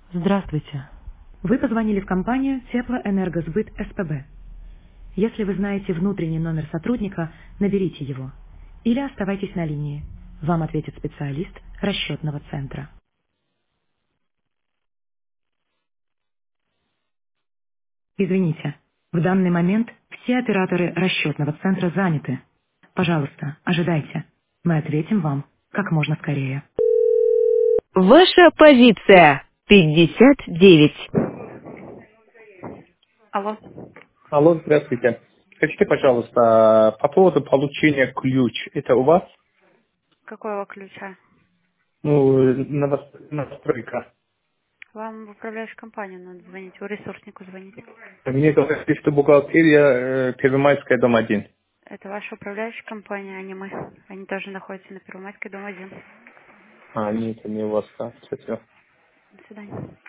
Здравствуйте. Вы позвонили в компанию Теплоэнергосбыт СПБ. Если вы знаете внутренний номер сотрудника, наберите его. Или оставайтесь на линии. Вам ответит специалист расчетного центра. Извините, в данный момент все операторы расчетного центра заняты. Пожалуйста, ожидайте. Мы ответим вам как можно скорее. Ваша позиция 59. Алло. Алло, здравствуйте. Скажите, пожалуйста, по поводу получения ключ, это у вас? Какого ключа? Ну, настройка. Вам в управляющую компанию надо звонить, вы ресурснику звоните. Мне говорили, что бухгалтерия Первомайская, дом 1. Это ваша управляющая компания, а не мы. Они тоже находятся на Первомайской, дом 1. А, нет, это не у вас, да, все. До свидания.